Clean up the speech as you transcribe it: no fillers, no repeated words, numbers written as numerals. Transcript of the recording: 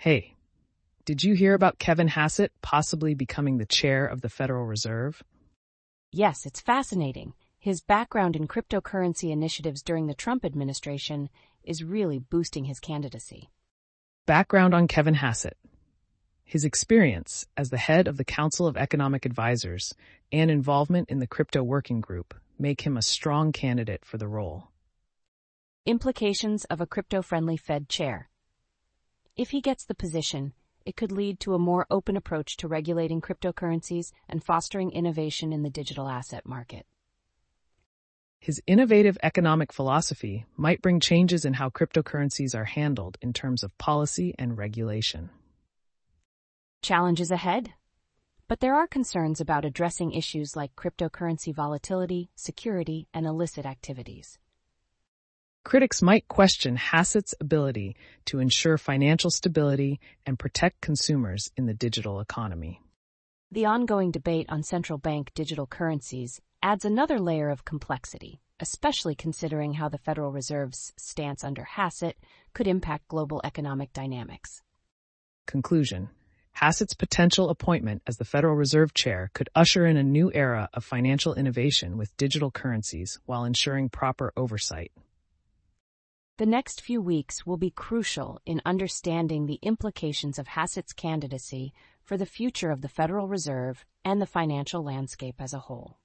Hey, did you hear about Kevin Hassett possibly becoming the chair of the Federal Reserve? Yes, it's fascinating. His background in cryptocurrency initiatives during the Trump administration is really boosting his candidacy. Background on Kevin Hassett. His experience as the head of the Council of Economic Advisors and involvement in the Crypto Working Group make him a strong candidate for the role. Implications of a crypto-friendly Fed chair. If he gets the position, it could lead to a more open approach to regulating cryptocurrencies and fostering innovation in the digital asset market. His innovative economic philosophy might bring changes in how cryptocurrencies are handled in terms of policy and regulation. Challenges ahead. But there are concerns about addressing issues like cryptocurrency volatility, security, and illicit activities. Critics might question Hassett's ability to ensure financial stability and protect consumers in the digital economy. The ongoing debate on central bank digital currencies adds another layer of complexity, especially considering how the Federal Reserve's stance under Hassett could impact global economic dynamics. Conclusion. Hassett's potential appointment as the Federal Reserve Chair could usher in a new era of financial innovation with digital currencies while ensuring proper oversight. The next few weeks will be crucial in understanding the implications of Hassett's candidacy for the future of the Federal Reserve and the financial landscape as a whole.